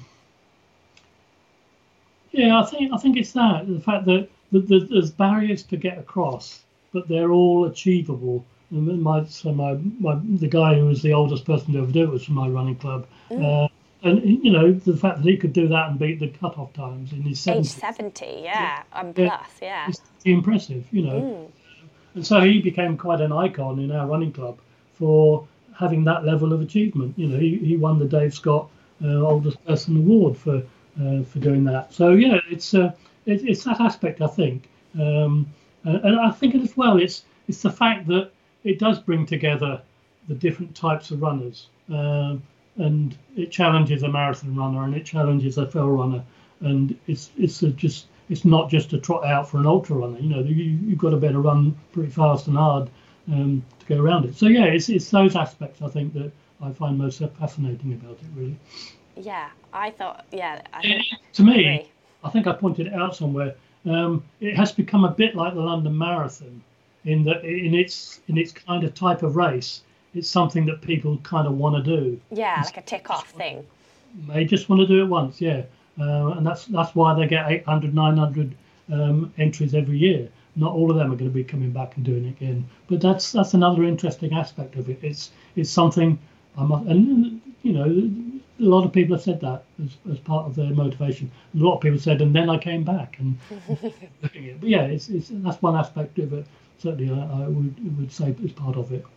E: Yeah, I think I think it's that the fact that there's barriers to get across, but they're all achievable. And my, so my, my, the guy who was the oldest person to ever do it was from my running club. Mm. Uh, and, you know, the fact that he could do that and beat the cut-off times in his seventies.
D: Age seventy, yeah, and yeah, plus, yeah.
E: It's impressive, you know. Mm. And so he became quite an icon in our running club for having that level of achievement. You know, he, he won the Dave Scott uh, Oldest Person Award for uh, for doing that. So, yeah, it's... Uh, It, it's that aspect, I think, um, and, and I think as well it's it's the fact that it does bring together the different types of runners, uh, and it challenges a marathon runner and it challenges a fell runner, and it's it's a just it's not just a trot out for an ultra runner. You know, you, you've got to better run pretty fast and hard um, to go around it. So yeah, it's it's those aspects I think that I find most fascinating about it, really.
D: Yeah, I thought yeah. I think,
E: to me.
D: I agree.
E: I think I pointed it out somewhere. Um, it has become a bit like the London Marathon, in that in its in its kind of type of race, it's something that people kind of want to do.
D: Yeah, like a tick-off thing.
E: They just want to do it once, yeah, uh, and that's that's why they get eight hundred, nine hundred um, entries every year. Not all of them are going to be coming back and doing it again, but that's that's another interesting aspect of it. It's it's something I must, and you know. A lot of people have said that as, as part of their motivation. A lot of people said, and then I came back and looking at it. But yeah, it's, it's that's one aspect of it. Certainly, I, I would would say as part of it.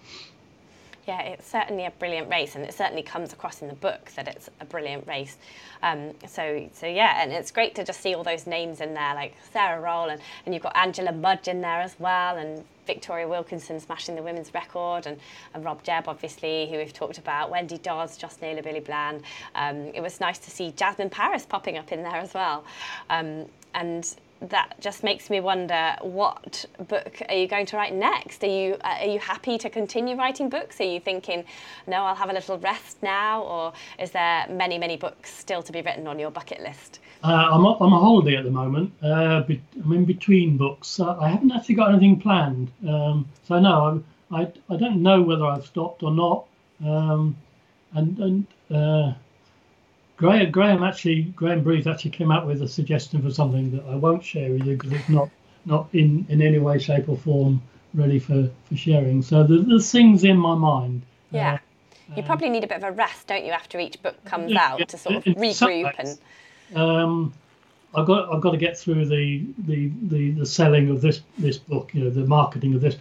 D: Yeah, it's certainly a brilliant race, and it certainly comes across in the book that it's a brilliant race. Um, so, so yeah, and it's great to just see all those names in there, like Sarah Roll, and, and you've got Angela Mudge in there as well, and Victoria Wilkinson smashing the women's record, and, and Rob Jebb, obviously, who we've talked about, Wendy Dodds, Joss Naylor, Billy Bland. Um, it was nice to see Jasmine Paris popping up in there as well. Um, and that just makes me wonder, what book are you going to write next? Are you uh, are you happy to continue writing books? Are you thinking, no, I'll have a little rest now? Or is there many, many books still to be written on your bucket list?
E: Uh, I'm on a holiday at the moment. Uh, be, I'm in between books. Uh, I haven't actually got anything planned. Um, so no, I'm, I I don't know whether I've stopped or not. Um, and and uh, Graham, Graham actually Graham Breeze actually came up with a suggestion for something that I won't share with you because it's not not in, in any way, shape or form ready for, for sharing. So there, there's things in my mind.
D: Yeah.
E: Uh,
D: you probably need a bit of a rest, don't you, after each book comes
E: yeah,
D: out
E: yeah,
D: to sort of
E: in
D: regroup and.
E: Um, I've got I've got to get through the, the, the, the selling of this this book, you know, the marketing of this book,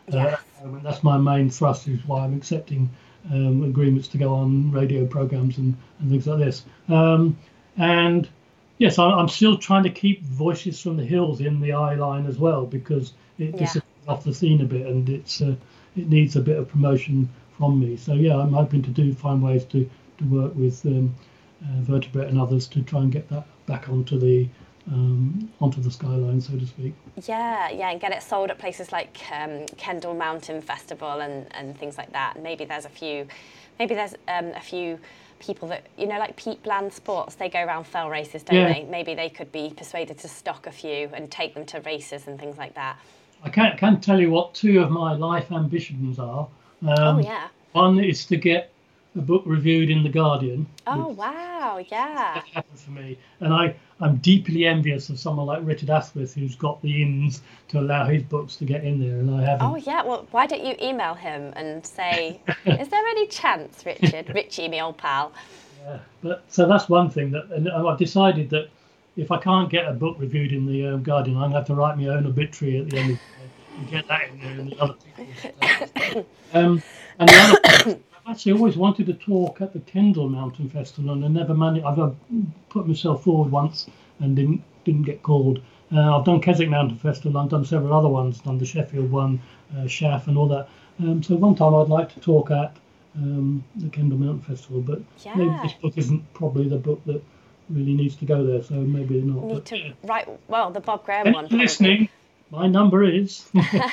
E: Yes. Uh, and that's my main thrust, is why I'm accepting um, agreements to go on radio programs and, and things like this. Um, and yes, I, I'm still trying to keep Voices from the Hills in the eye line as well, because it
D: Yeah.
E: disappears off the scene a bit, and it's uh, it needs a bit of promotion from me. So yeah, I'm hoping to do find ways to, to work with um, uh, Vertebrate and others to try and get that back onto the um, onto the skyline, so to speak.
D: Yeah, yeah, and get it sold at places like um, Kendall Mountain Festival and, and things like that. And maybe there's a few, maybe there's um, a few people that, you know, like Pete Bland Sports, they go around fell races, don't
E: Yeah.
D: they? Maybe they could be persuaded to stock a few and take them to races and things like that.
E: I can't, can't tell you what two of my life ambitions are. Um,
D: Oh, yeah.
E: One is to get a book reviewed in The Guardian.
D: Oh,
E: which
D: wow, yeah.
E: That happened for me. And I, I'm deeply envious of someone like Richard Askwith, who's got the ins to allow his books to get in there, and I haven't.
D: Oh, yeah, well, why don't you email him and say, is there any chance, Richard? Richie, me old pal.
E: Yeah, but so that's one thing that, and I've decided that if I can't get a book reviewed in the um, Guardian, I'm going to have to write my own obituary at the end of the day and get that in there and the other people's. um, and the other, I've actually always wanted to talk at the Kendall Mountain Festival, and I never managed. I've uh, put myself forward once and didn't didn't get called. Uh, I've done Keswick Mountain Festival. I've done several other ones. Done the Sheffield one, uh, S H A F, and all that. Um, so one time I'd like to talk at um, the Kendall Mountain Festival, but
D: Yeah.
E: maybe this book isn't probably the book that really needs to go there. So maybe not.
D: Need
E: But,
D: to
E: yeah.
D: write, well, the Bob Graham
E: If
D: one.
E: you're
D: Probably.
E: listening, my number is.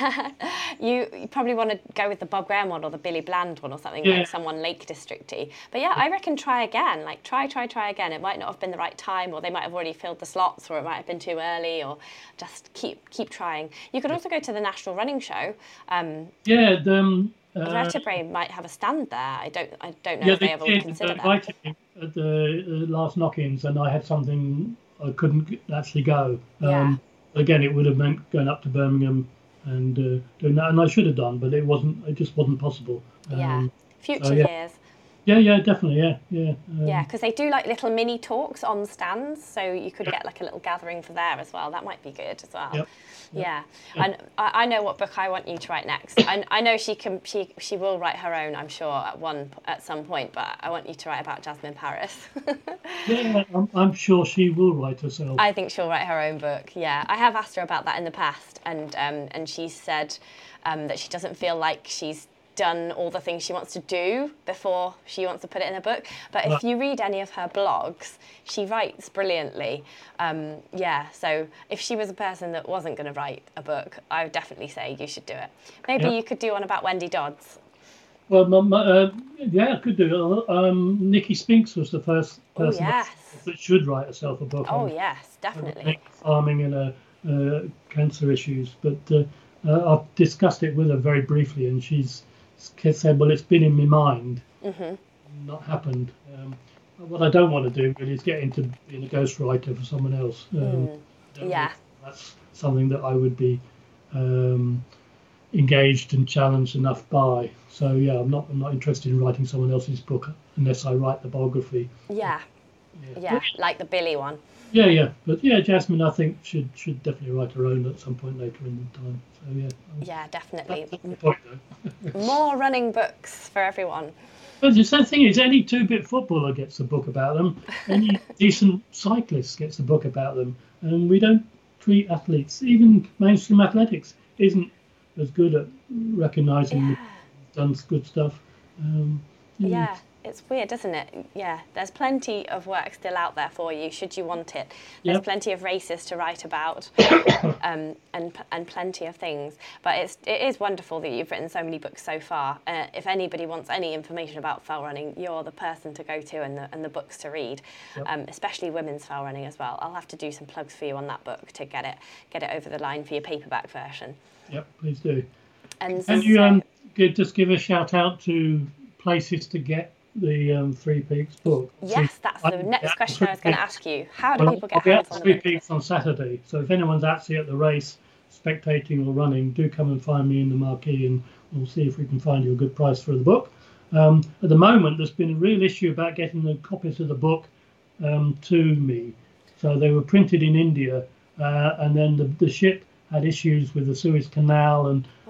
D: You, you probably want to go with the Bob Graham one or the Billy Bland one or something,
E: Yeah.
D: like someone Lake District-y. But yeah, I reckon try again. Like try, try, try again. It might not have been the right time, or they might have already filled the slots, or it might have been too early, or just keep keep trying. You could also go to the National Running Show. Um,
E: yeah, the, um, uh,
D: Vertebrae might have a stand there. I don't I don't know
E: yeah,
D: if they
E: they
D: ever
E: did.
D: would
E: They
D: consider that.
E: invited me at the uh, last knock-ins, and I had something I couldn't actually go.
D: Yeah.
E: Again, it would have meant going up to Birmingham and uh, doing that, and I should have done, but it wasn't. It just wasn't possible.
D: Yeah,
E: Um,
D: future
E: so, yeah.
D: years.
E: Yeah, yeah, definitely, yeah, yeah. Um,
D: Yeah, because they do like little mini talks on stands, so you could get like a little gathering for there as well. That might be good as well.
E: Yep.
D: Yeah, and I, I know what book I want you to write next. I, I know she can, she she will write her own, I'm sure, at one at some point. But I want you to write about Jasmine Paris.
E: Yeah, I'm, I'm sure she will write herself.
D: I think she'll write her own book. Yeah, I have asked her about that in the past, and um, and she said um, that she doesn't feel like she's done all the things she wants to do before she wants to put it in a book. But if you read any of her blogs, she writes brilliantly. Um, yeah, so if she was a person that wasn't going to write a book, I would definitely say you should do it. Maybe
E: Yeah.
D: you could do one about Wendy Dodds.
E: Well, my, my, uh, yeah, I could do it. Um, Nikki Spinks was the first
D: Oh,
E: person
D: yes.
E: that should write herself a book
D: Oh,
E: on
D: yes, definitely.
E: farming and uh, uh, cancer issues. But uh, uh, I've discussed it with her very briefly, and she's said, well, it's been in my mind,
D: Mm-hmm.
E: not happened. Um, what I don't want to do really is get into being a ghostwriter for someone else. Um, I don't know
D: Yeah.
E: if that's something that I would be um, engaged and challenged enough by. So yeah, I'm not I'm not interested in writing someone else's book unless I write the biography.
D: Yeah,
E: Yeah,
D: yeah, like the Billy one.
E: yeah, yeah. But yeah, Jasmine, I think should should definitely write her own at some point later in the time. So yeah, I'm-
D: Yeah, definitely.
E: that's the point though.
D: More running books for everyone.
E: But the sad thing is, any two-bit footballer gets a book about them. Any decent cyclist gets a book about them, and we don't treat athletes. Even mainstream athletics isn't as good at recognising
D: Yeah.
E: done good stuff. Um,
D: Yeah, it's weird, isn't it? Yeah, there's plenty of work still out there for you, should you want it. There's
E: Yep.
D: plenty of races to write about, um, and and plenty of things. But it's it is wonderful that you've written so many books so far. Uh, if anybody wants any information about fell running, you're the person to go to and the and the books to read, um, especially women's fell running as well. I'll have to do some plugs for you on that book to get it get it over the line for your paperback version.
E: Yep, please do.
D: And
E: Can you
D: so-
E: um, g- just give a shout out to places to get the um, Three Peaks book?
D: Yes, that's the
E: I-
D: next
E: yeah,
D: question I was going to
E: Peaks.
D: ask you. How do
E: Well,
D: people
E: I'll
D: get
E: be
D: hands
E: at
D: on the
E: Three
D: book?
E: Peaks on Saturday, so if anyone's actually at the race, spectating or running, do come and find me in the marquee, and we'll see if we can find you a good price for the book. Um, at the moment, there's been a real issue about getting the copies of the book um, to me. So they were printed in India, uh, and then the, the ship had issues with the Suez Canal, and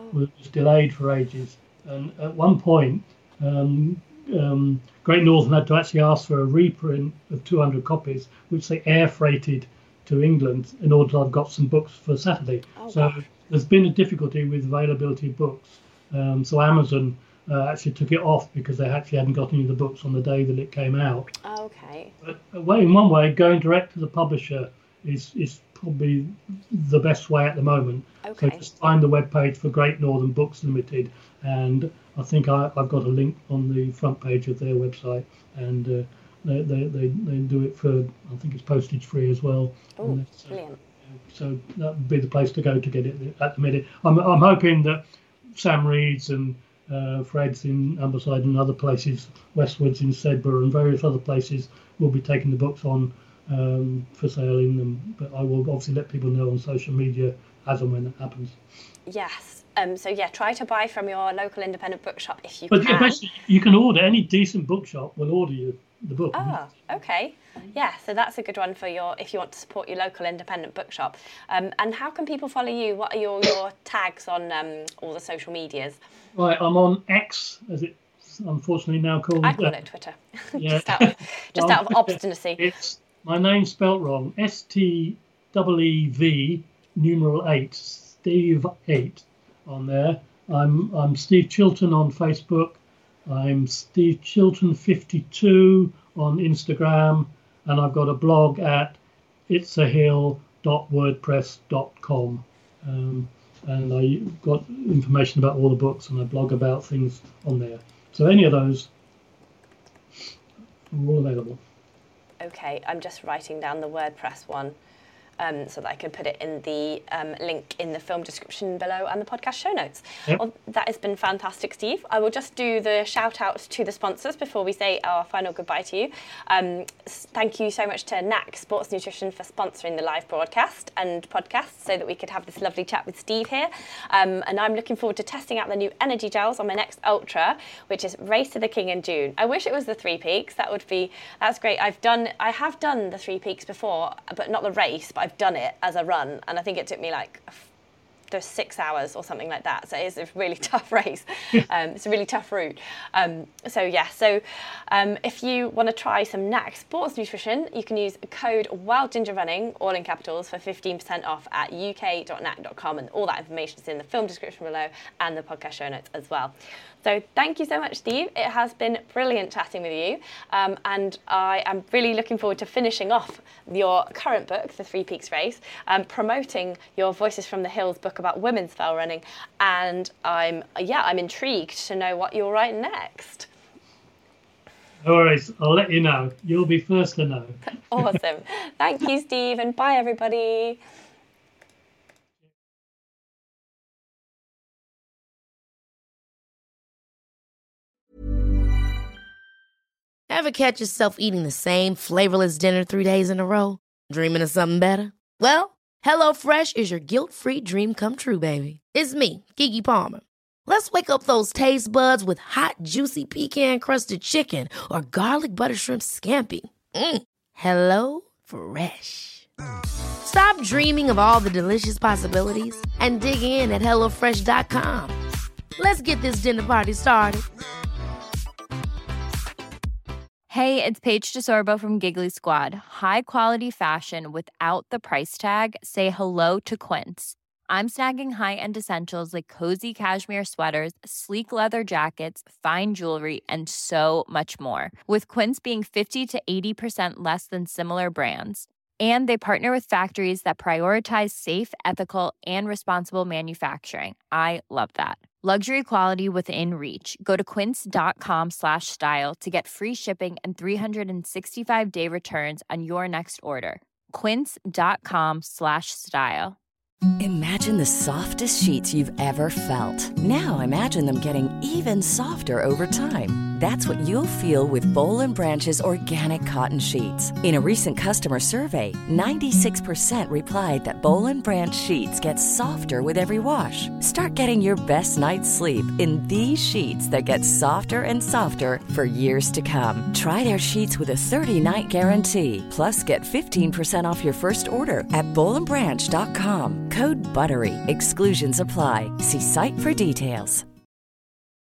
E: was delayed for ages. And at one point, um, um, Great Northern had to actually ask for a reprint of two hundred copies, which they air freighted to England in order to have got some books for Saturday. Oh, so wow. There's been a difficulty with availability of books. Um, so Amazon uh, actually took it off because they actually hadn't got any of the books on the day that it came out.
D: Oh, okay.
E: But in one way, going direct to the publisher is, is probably the best way at the moment.
D: Okay.
E: So just find the webpage for Great Northern Books Limited, and I think I, I've got a link on the front page of their website, and uh, they, they, they, they do it for, I think it's postage free as well.
D: Oh, brilliant.
E: So that would be the place to go to get it at the minute. I'm, I'm hoping that Sam Reed's and uh, Fred's in Ambleside and other places, Westwards in Sedbergh and various other places, will be taking the books on um, for sale in them. But I will obviously let people know on social media as and when that happens.
D: Yes. Um, so yeah, try to buy from your local independent bookshop if you
E: but
D: can.
E: But you can order, any decent bookshop will order you the book.
D: Oh, okay. Yeah, so that's a good one for your, if you want to support your local independent bookshop. Um, and how can people follow you? What are your, your tags on um, all the social medias?
E: Right, I'm on X, as it's unfortunately now called.
D: I call uh, it Twitter.
E: Yeah.
D: just out of, just
E: well,
D: out of obstinacy.
E: It's, my name's spelt wrong. S T E E V numeral eight, Steve eight on there. I'm I'm Steve Chilton on Facebook. I'm Steve Chilton fifty-two on Instagram, and I've got a blog at it's a hill dot wordpress dot com. Um, and I got information about all the books, and I blog about things on there. So any of those are all available.
D: Okay, I'm just writing down the WordPress one. Um, so that I can put it in the um, link in the film description below and the podcast show notes.
E: Yep.
D: Well, that has been fantastic, Steve. I will just do the shout out to the sponsors before we say our final goodbye to you. Um, thank you so much to N A C Sports Nutrition for sponsoring the live broadcast and podcast so that we could have this lovely chat with Steve here. Um, and I'm looking forward to testing out the new energy gels on my next ultra, which is Race to the King in June. I wish it was the Three Peaks. That would be, that's great. I've done, I have done the Three Peaks before, but not the race, but I've done it as a run, and I think it took me like there's six hours or something like that. So it's a really tough race. um, it's a really tough route. Um, so yeah, so um, if you want to try some N A C Sports Nutrition, you can use code WildGingerRunning, all in capitals, for fifteen percent off at u k dot n a c dot com, and all that information is in the film description below and the podcast show notes as well. So thank you so much, Steve. It has been brilliant chatting with you. Um, and I am really looking forward to finishing off your current book, The Three Peaks Race, um, promoting your Voices from the Hills book about women's fell running. And I'm, yeah, I'm intrigued to know what you'll write next.
E: No worries. I'll let you know. You'll be first to know.
D: Awesome. Thank you, Steve. And bye, everybody.
F: Ever catch yourself eating the same flavorless dinner three days in a row? Dreaming of something better? Well, HelloFresh is your guilt-free dream come true, baby. It's me, Keke Palmer. Let's wake up those taste buds with hot, juicy pecan-crusted chicken or garlic butter shrimp scampi. Mm. Hello Fresh. Stop dreaming of all the delicious possibilities and dig in at hello fresh dot com. Let's get this dinner party started.
B: Hey, it's Paige DeSorbo from Giggly Squad. High quality fashion without the price tag. Say hello to Quince. I'm snagging high-end essentials like cozy cashmere sweaters, sleek leather jackets, fine jewelry, and so much more. With Quince being fifty to eighty percent less than similar brands. And they partner with factories that prioritize safe, ethical, and responsible manufacturing. I love that. Luxury quality within reach. Go to quince.com slash style to get free shipping and three sixty-five day returns on your next order. Quince.com slash style.
G: Imagine the softest sheets you've ever felt. Now imagine them getting even softer over time. That's what you'll feel with Boll and Branch's organic cotton sheets. In a recent customer survey, ninety-six percent replied that Boll and Branch sheets get softer with every wash. Start getting your best night's sleep in these sheets that get softer and softer for years to come. Try their sheets with a thirty-night guarantee. Plus, get fifteen percent off your first order at boll and branch dot com. Code BUTTERY. Exclusions apply. See site for details.